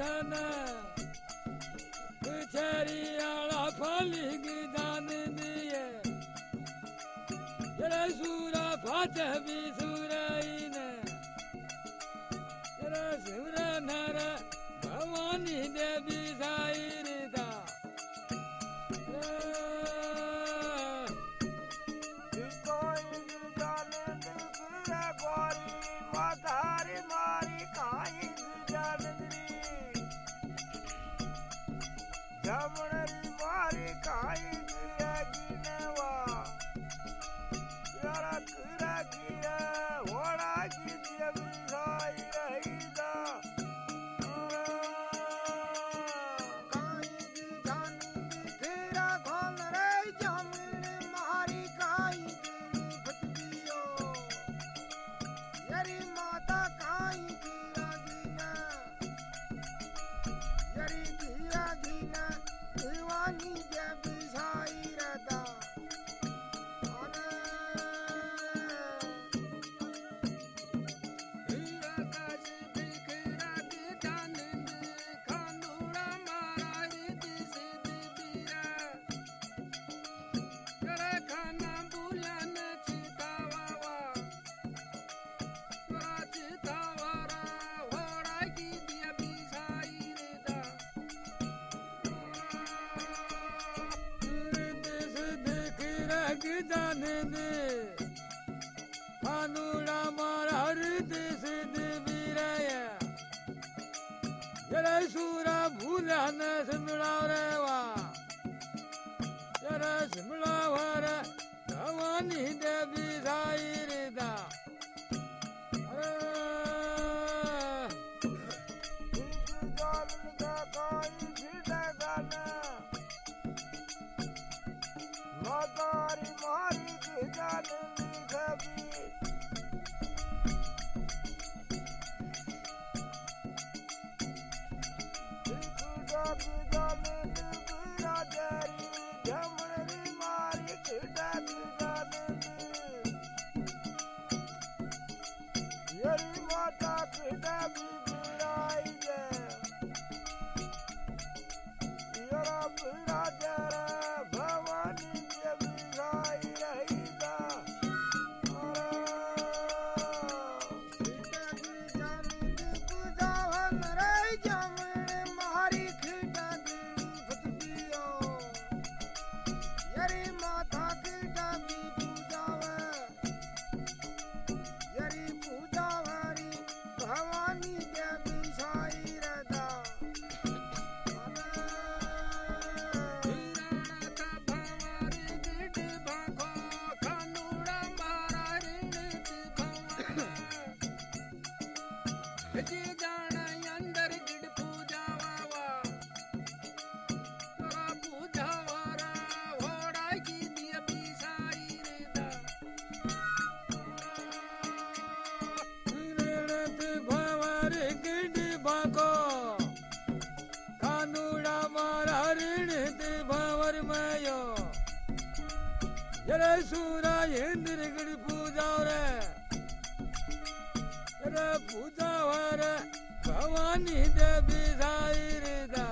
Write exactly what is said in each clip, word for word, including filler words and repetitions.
धन छेरी आला फाली दान दिए जरा सूरा फाते भी सूराई ने जरा सूरा नर भवानी देवी साई दा मातारी मारी काई जानंदरी जमणरी मारी काई गिनवा यारा कुरा गिरा होड़ा की देवी साई रही दा काई जानंदरी तेरा खोल रे जमण मारी काई फतबियो यरी माता काई गिरा गिना यरी गिरा गिना दीवानी देवी साई रदा अरे हीरा काश बिखरा के जानंद खानुड़ा मारा रित सिद्ध बीरा करे खाना बुलन चितावा चितावारा होड़ा की देवी साई दा जानंद खानुड़ा मारा हृद सिद्ध बीरया जरा सूरा भूला न सिमला रे वा जरा सिमला वर भवानी देवी साई दा मातारी मारी के जानंदी खबी डाक जानंद बिराजरी जमणरी मारी के डाक जानंद यरी माता के डाबी बिराई जे यरा बिराजर भवानी देवी साई रही दा जानंद पूजावन रे जमण मारी खीटा फतबियो यरी माता की डाबी पूजावे यरी पूजावरी भवानी देवी साई रदा जी जाना अंदर गिड़ पूजा वावा तोरा पूजा वारा होड़ा की देवी साई दा रणत भवर गिड़ बाको खानुड़ा मारा रणत भवर मयो जरा सूरा इंद्र गिड़ पूजा रे पूजा वर भवानी देवी साई दा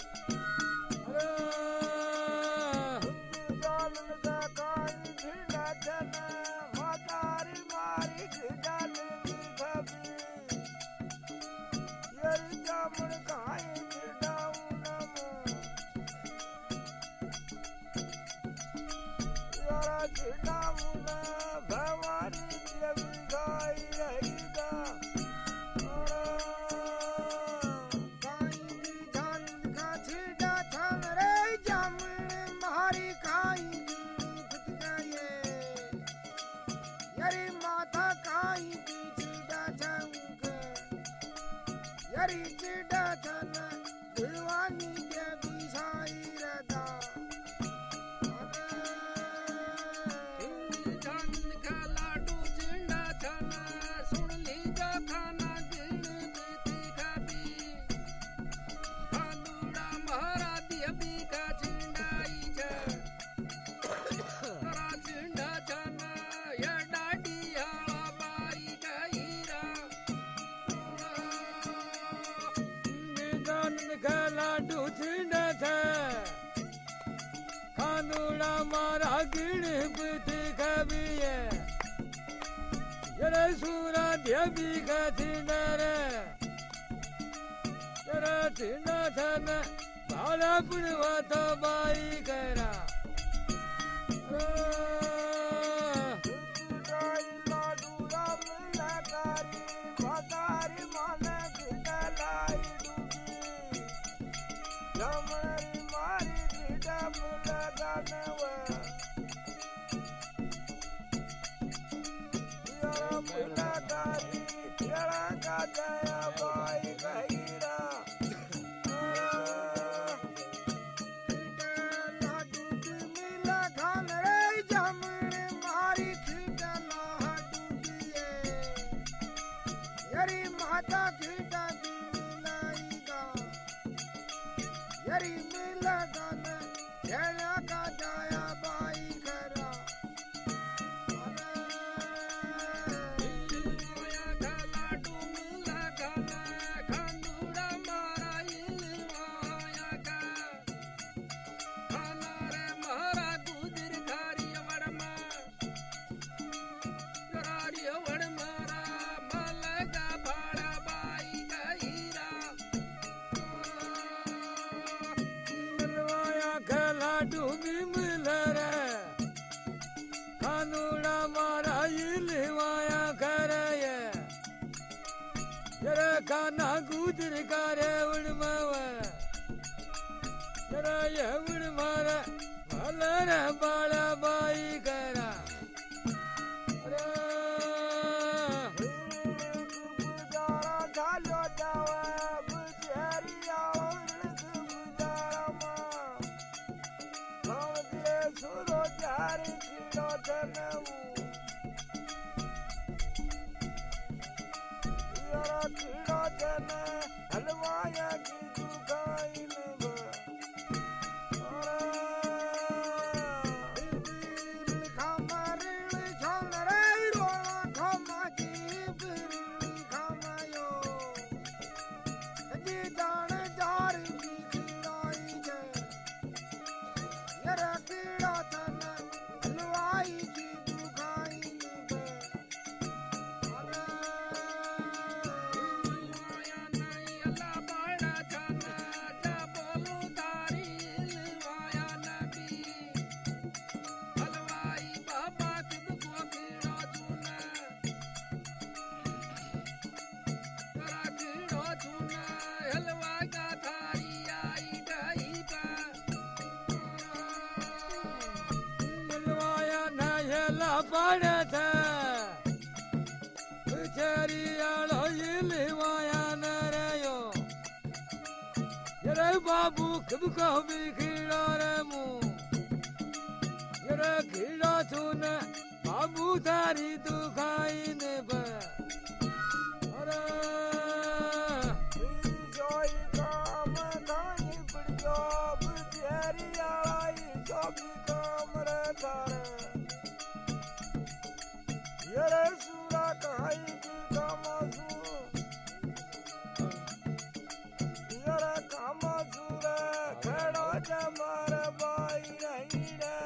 मातारी मारी जानंदी खबी यरी जमण काई डाऊ नमो यारा डाऊ न भवानी देवी साई रही दा यरी चिड़ा धन दीवानी देवी साई रदा जानंद का लाडू चिड़ा धन सुन लीजा खाना गिण बीती खाबी खानुड़ा महारा देवी का चिंडाई जा तरा चिंडा धन या डाडी आला बाई का हीरा लाडू छिंडा था खानुड़ा मारा गणपति कविए जरा सूरा देवी का छिंडा रे जरा छिंडा था न बाला पुनवा तो बाई करा खाना गुजर करे उड़मावा जरा ये उड़मारा भलर बाला बाई करा अरे गुजारा झालो जावा गुजरिया उर्द गुजारा मां हम दिए सुरो जारी किलो तनऊ कीड़ो जन हलवाया की दुकान पड़ा था चरियालो इलवाया नरयो जरा बाबू कब कभी खीड़ा रे मुँह जरा खीड़ा सुन बाबू तारी दुखाई ने पर अरे जोई काम खाई पड़ियो चरियालो जोगी काम रे तारे येरे सूरा कहाई की कामसू येरे कामसूरे खेड़ो जमार बाई रही रे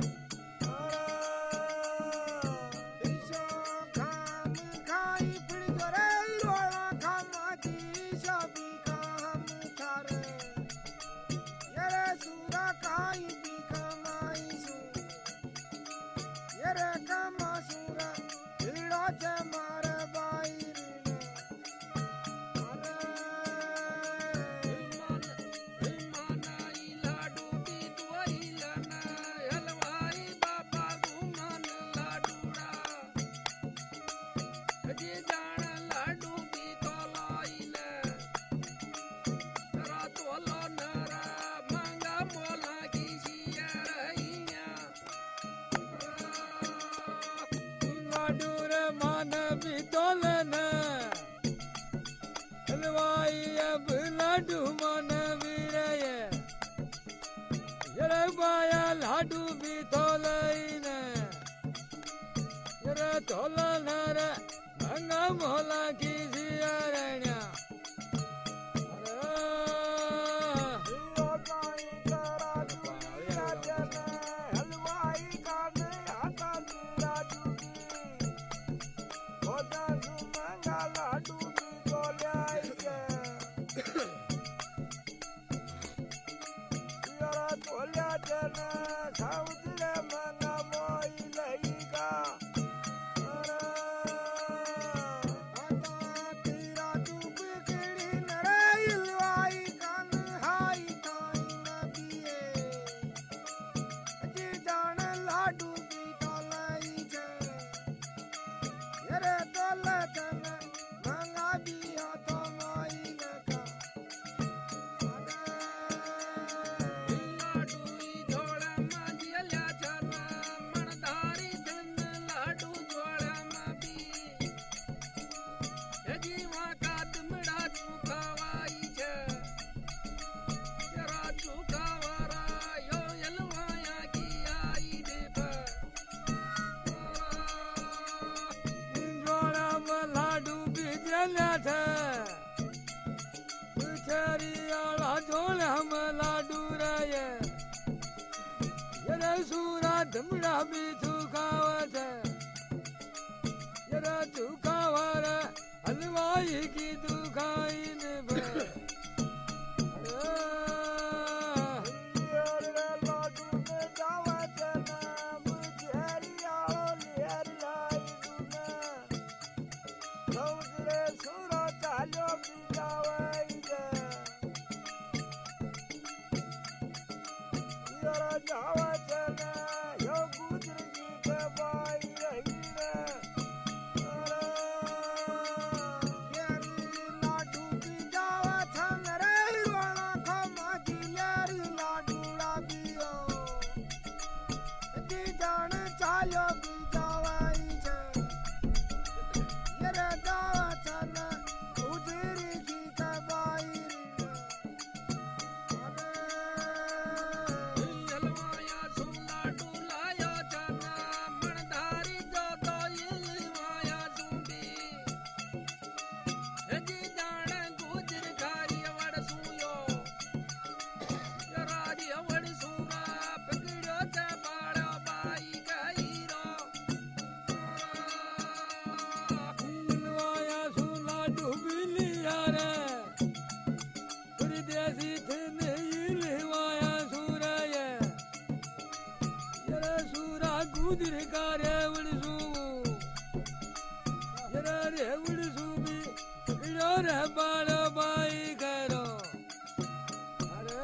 ईशो खाम खाई फिर करे रोड़ा खामा जी शबी काम थारे येरे सूरा कहाई की कामाई सू येरे कामसूरा जमार बाई लाडू भी दुआई लाना हलवाई बाबा घूमन लाडूरा जी जान लाडू भी तो लाई ले तेरा तोलो नरा मांगा मोला की सिया रहिया लाडू मान भी तोलन हलवाई अब लाडू मन वीरय जरा बाया लाडू भी तोलन जरा तोलन रे मंगा मोला की जिया रण्या धमड़ा भी चुकावत जरा चुकावर हलवाई की दुखाई ने गुजर करे उड़सू जरा रे उड़सू भी पकड़ो रे बालो बाई करो अरे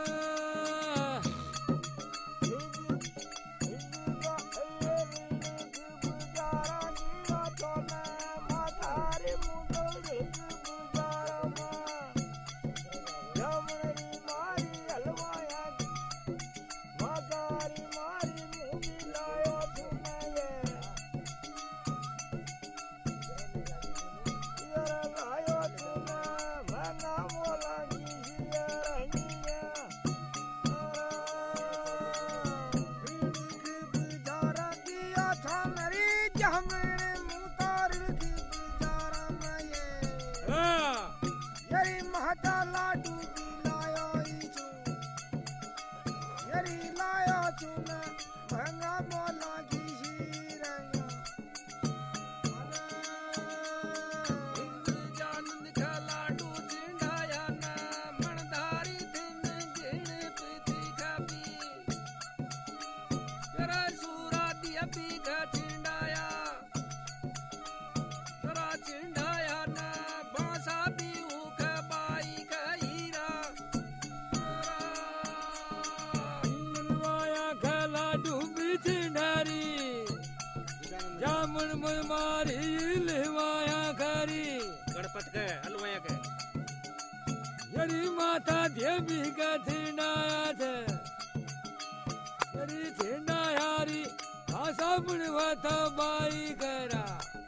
जामुन मन मारी लेवाया करी गणपत के हलवाया के यरी माता देवी का थिंडाया थे यरी थिंडायारी आशा बुणवत बाई करा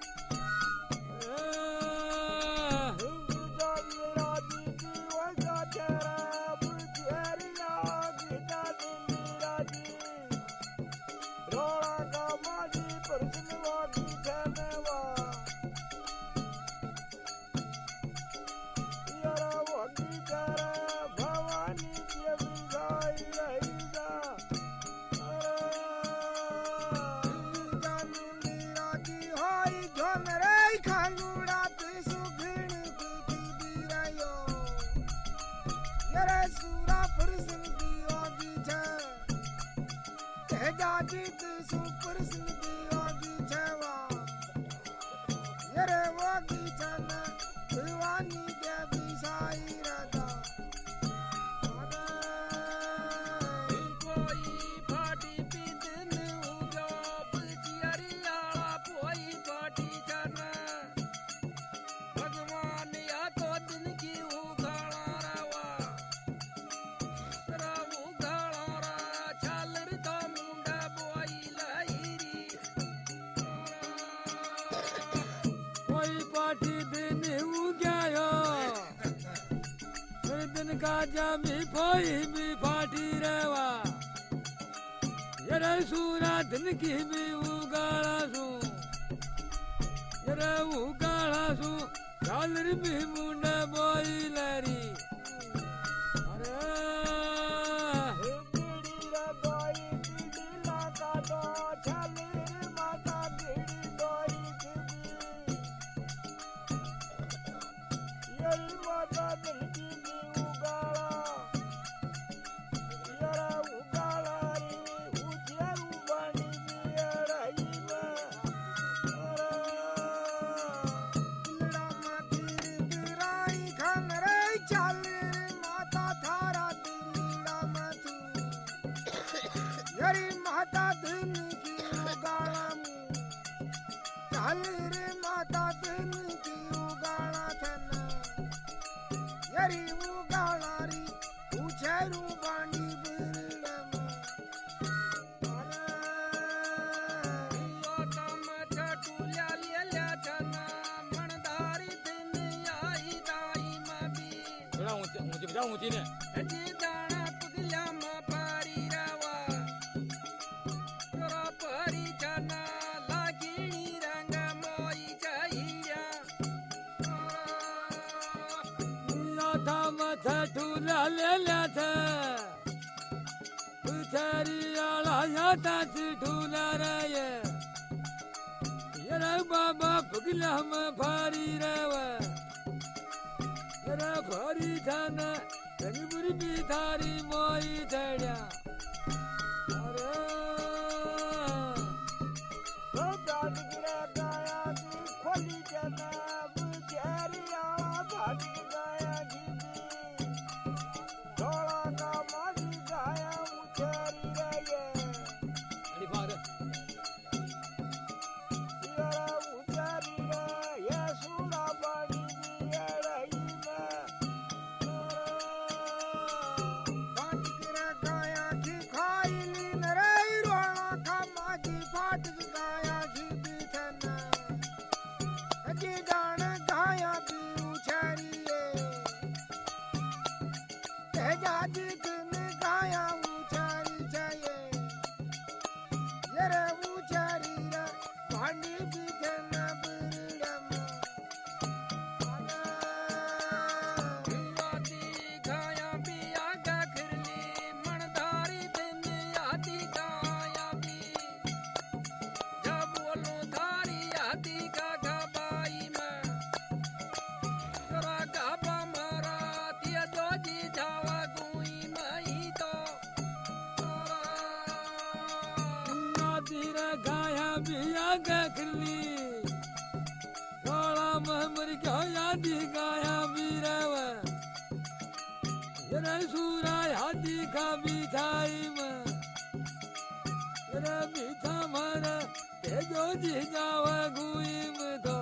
जामी फोई भी फाटी रेवा यरे सूरा दिन की भी उगाड़ा सू यरे उगाड़ा सू चालर भी मुंडे बोई लरी अरे रे माता थारा दिलीला मधु यरी माता दिन की उगाड़ा मुँह चल रे माता दिन की उगाड़ा थना यरी उगाड़ा री पूछे रू बानी बिरड़म जाऊं ऊंची ने जी दाना पुगल्या मा पारी रावा तोरा पारी जाना लागिणी रंग मोई चाहिया या था मथा ठूला ले ले था पुछारी आला या था ठूला रे ये रे बाबा पुगल्या मा पारी रावा रा भारी थाना रंगपुरी भी थारी मोई धड़िया अरे तो गाड़ गिरा गाया दी खोली जनाब चेरिया भाग गाया गिदी थोड़ा का मारी गाया उचेरी रे अरे बार यारा उचेरी रे ये सूरा बड़ी दिया रही गखली रोला महमर क्या यादी गाया बीरावा जरा सूरा यादी का बिठाई में जरा बिठा मारा तेजो जी जावा गुई में तो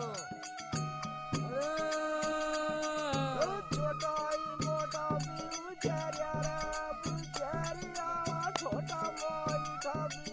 छोटा मोटा भी उचारिया रा उचारिया छोटा मोटा भी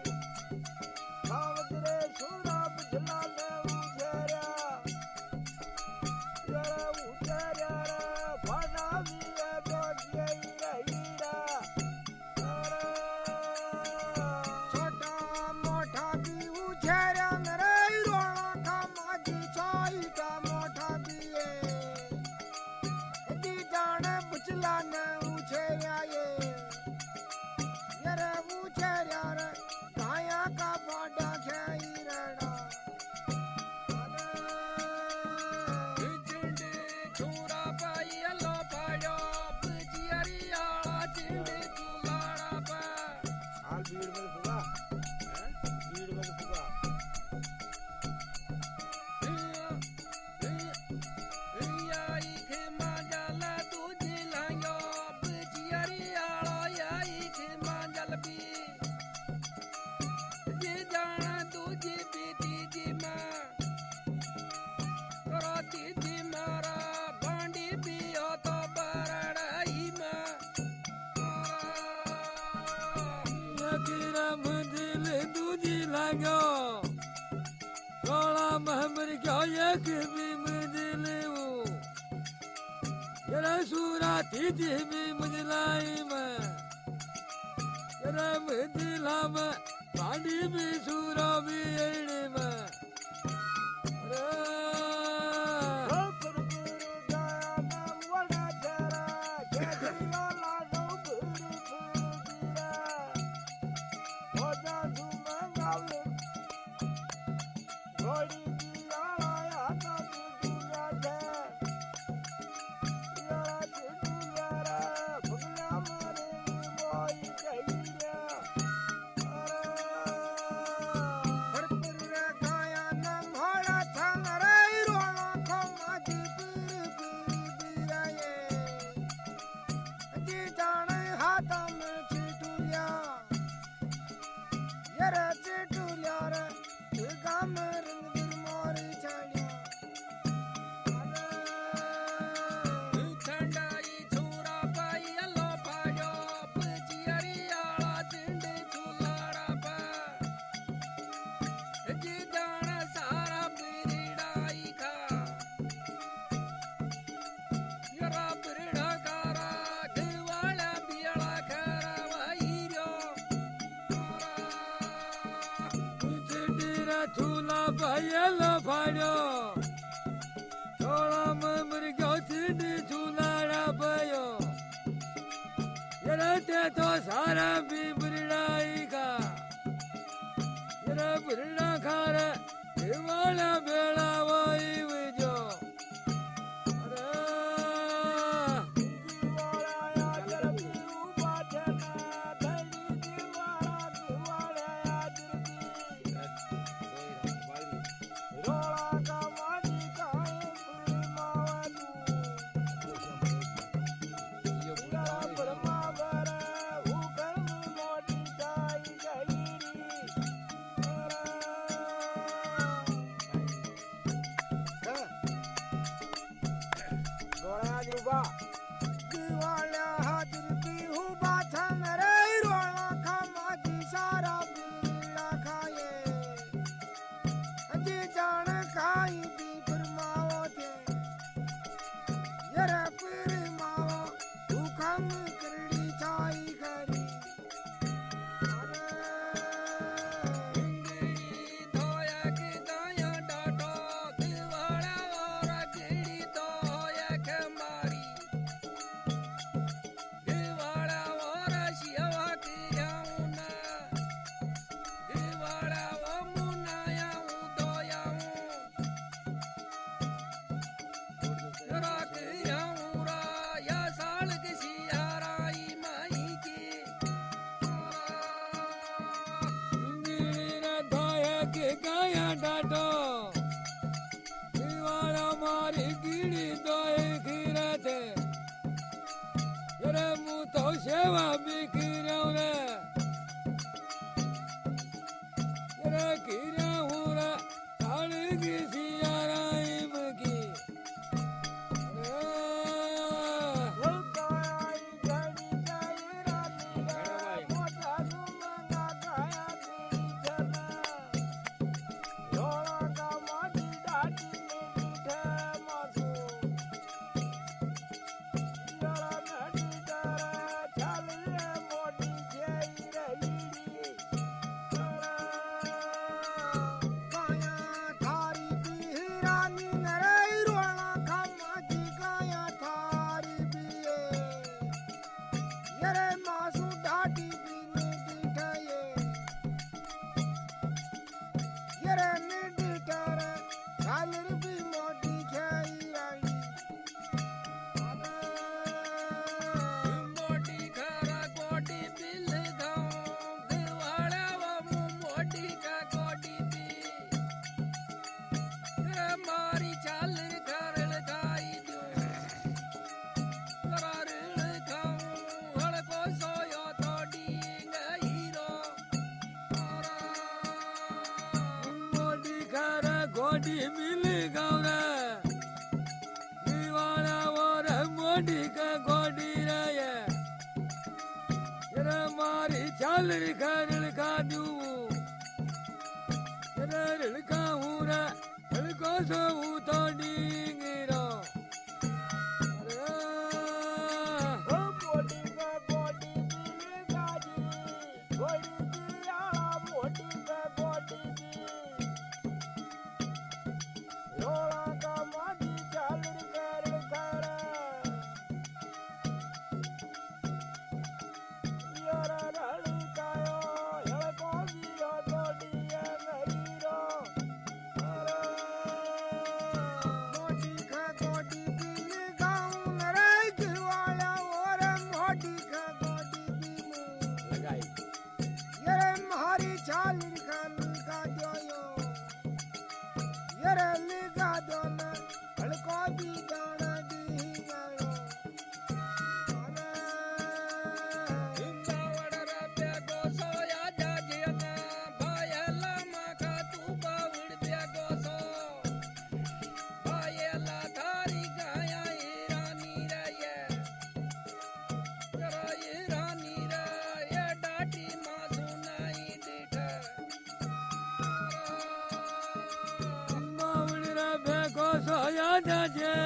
महमर क्या एक भी मुझले वो जरा सूरा थी थी भी मुझलाई में जरा मुझला में पानी भी सूरा भी एड़े में गाया न झूला भैया फाड़ो थोड़ा मर गयो थी झूलाड़ा भयो ते तो सारा भी बुरड़ाई का बुरड़ा खार वाला बेड़ा वही जो सेवा भी कीरऊ रे रे कीरऊ रे अलगी सियाराई मकी रे गाय गड़ी जाई रानी रे मोटा दुमंगा गाया दी जना लोला का माटी डाटी में मीठे मासू यारा नडी गोडी मिल गौरा दीवाना और मोडी का गोडी रे रे मारी चाल कर का दू रे लड़का हूँ रे लड़को सो तो डींगरो जाजे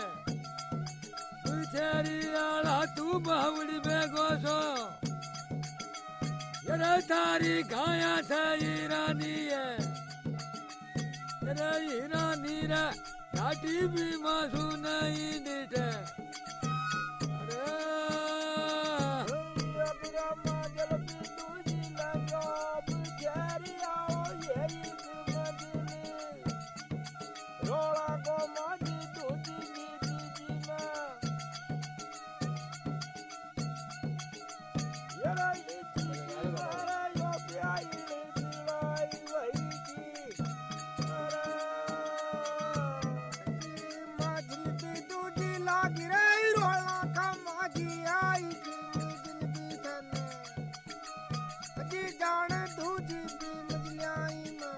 तेरी आला तू बावड़ी बेगो सो ये तारी गाया सही रानी है रे हीरा नीरा घाटी भी मासू नहीं दिटे अरे अब्रामा जल बिंदु जी लगा बुझारी आओ ये मदनी रोला को माजी दूजी जी जी मां यारा ये मारा यो प्याई दिलाई वही की अरे माजी बिंदु जी लागी रे रोला का माजी आई जान दूजी दी मजलियाई में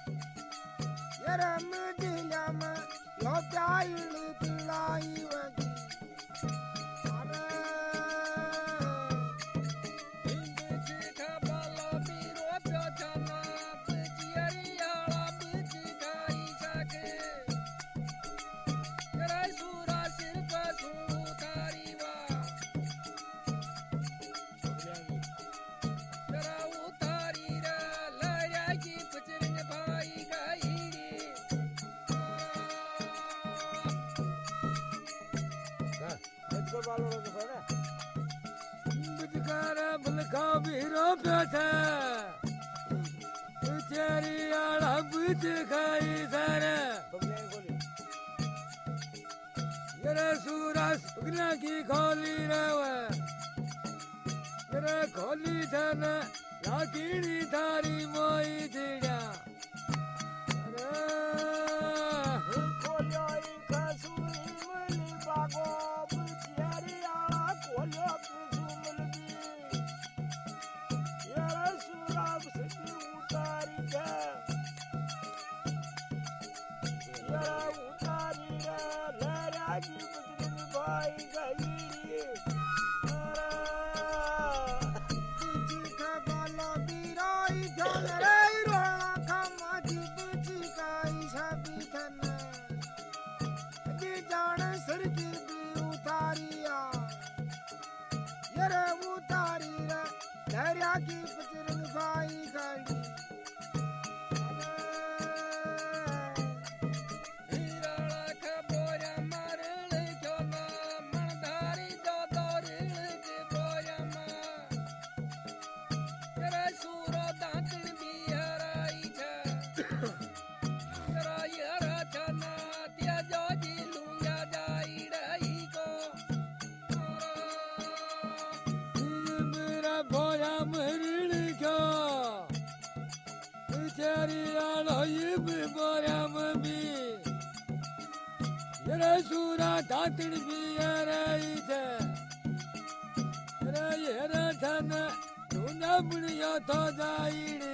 यरम दिला में लो प्याई दिलाई वगी अरे इंदे चिठा बाला बीरो प्याचना बजियरियाला बुझी गाई सके तेरा सूरा सिर पर सू तारी वा बुझकारा बलखा बीरो प्याचा तेरी आला बुझ खाई सारे यरे सूरा सुगना की खोली रवे यरे खोली थन लाकीड़ी थारी मोई दिया अरे खोलियाई खसूरी मली बागो बुझियारी आला खोलिया पिजुमल दी यारा सुराब सती उतारी जा यारा उतारी रा लहरा की बजरंग भाई गई अरे बुझी का बाला बीराई जान रे रोला का माजी बुझी काई साबी थन जान सर की भी उतारिया यरे उतारी रे दरिया की बजरंग भाई गाड़ी हीराला खबोरा मारल क्यों ना मनधारी जो दौरल के बोया मां यरे सूरो दांतन भी हराई छे यरा यरा छना त्या जो बोया मरण क्यों तेरी आलो ये बोया मम्मी यरे सूरा दातन भी रही थे यरे यरे थन दुनिया बुढ़िया तो जाइड़